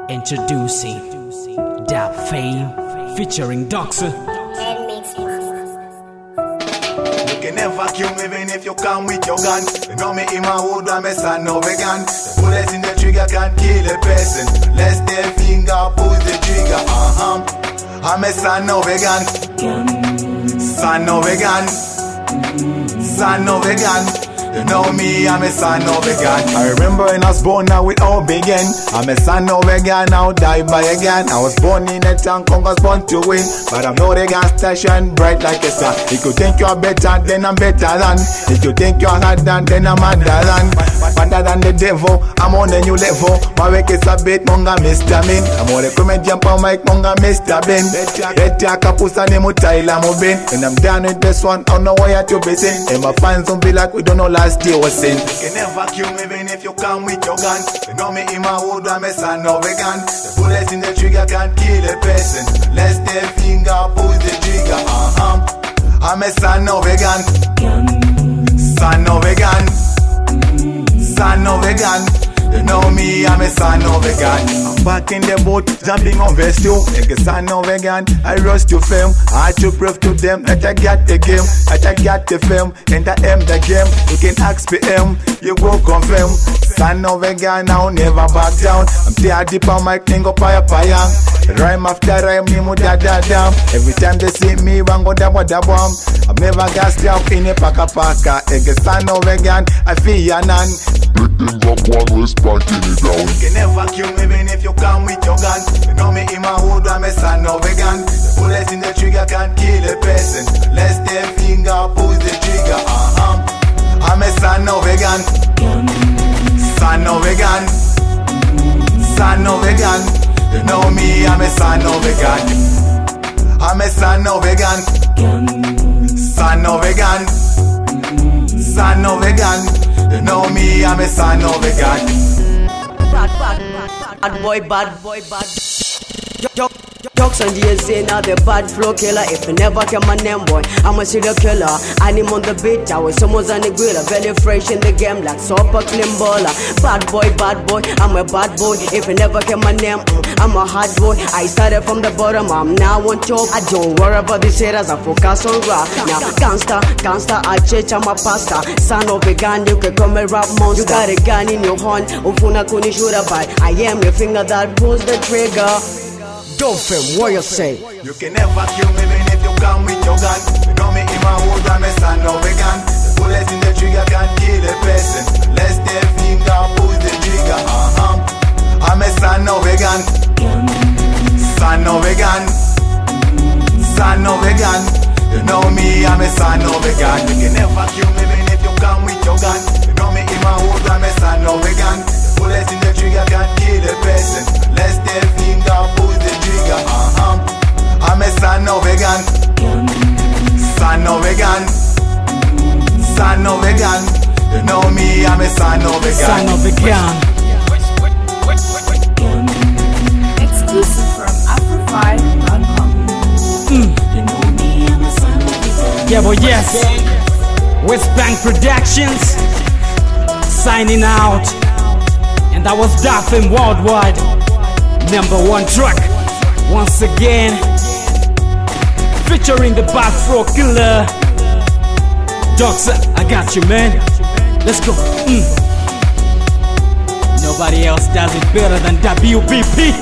Introducing Dap Fame featuring Doxa. You can never kill me even if you come with your gun. You know me in my wood, I'm a son of a gun. The bullets in the trigger can kill a person. Let's their finger, pull the trigger. I'm a son of a gun. Son of a gun. Son of a gun. You know me, I'm a son of a gun. I remember when I was born, now it all began. I'm a son of a gun, now die by a gun. I was born in a town, Congo's born to win. But I'm not a gun station, bright like a sun. If you think you're better, then I'm better than. If you think you're harder, then I'm harder than. Harder than the devil, I'm on a new level. My work is a bit, monga Mr. Min. I'm on a comedian, pa mic, monga Mr. Ben. Better kapusa ni mutaila mo ben. When I'm done with this one, I don't know why to be seen. And my fans don't be like we don't know last year was sin. You can never kill me even if you come with your gun. You know me in my wood, I'm a son of a gun. The bullets in the trigger can kill a person. Let's their finger, pull the trigger. I'm a son of a gun. Son of a gun. Son of a gun. You know me, I'm a son of a gun. I'm back in the boat, jumping on verse 2. Like a son of a gun, I rush to fame. I had to prove to them that I got the game, that I got the fame, and I am the game. You can ask PM, you go confirm. Son of a gun, I'll never back down. I'm there deep on my tingo paya paya. Rhyme after rhyme, nimu da da da. Every time they see me, wango da wa da bam. I've never got stuff in a paka paka. Like a son of a gun, I feel ya none. One was sparking it down. You can never kill me even if you come with your gun. You know me in my hood, I'm a son of a gun. The bullets in the trigger can kill a person. Let's their finger, pull the trigger. I'm a son of a gun. Son of a gun. Son of a gun. You know me, I'm a son of a gun. I'm a son of a gun. Son of a gun. Son of a gun. You know me, I'm a son of a gun. Bad boy, bad boy, bad. Doxa and DSA, now the bad flow killer. If you never get my name, boy, I'm a serial killer. I'm on the beat, I was almost on the grill. Very fresh in the game, like super clean baller. Bad boy, I'm a bad boy. If you never get my name, I'm a hard boy. I started from the bottom, I'm now on top. I don't worry about these haters, I focus on rap. Now, gangsta, I church, I'm a pastor. Son of a gun, you can call me rap monster. You got a gun in your horn, Ufuna kuni shoot about. I am your finger that pulls the trigger. Dolphin, what you say? You can never kill me even if you come with your gun. You know me in my wood, I'm a son of a gun. The bullets in the trigger can kill a person. Let's their finger, pull the trigger. I'm a son of a gun. Son of a gun. Son of a gun. You know me, I'm a son of a gun. You can never kill me even if you come with your gun. You know me in my wood, I'm a son of a gun. The bullets in the trigger can kill a person. Let's their finger, pull the trigger. I'm a son of a gun. Son of a gun. Son of a gun. You know me, I'm a son of a gun. Son of a gun. Exclusive from Afro5.com. You know me, I'm a son of a gun. Yeah, boy, yes. West Bank Productions signing out. And that was Dap Fame Worldwide. #1 track. Once again, featuring the bad flow killer. Doxa, I got you, man. Let's go. Nobody else does it better than WBP.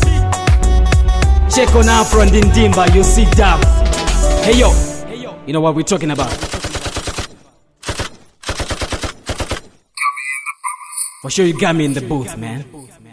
Check on Afro and Ndimba, you see Dap. Hey yo, you know what we're talking about. For sure you got me in the booth, man.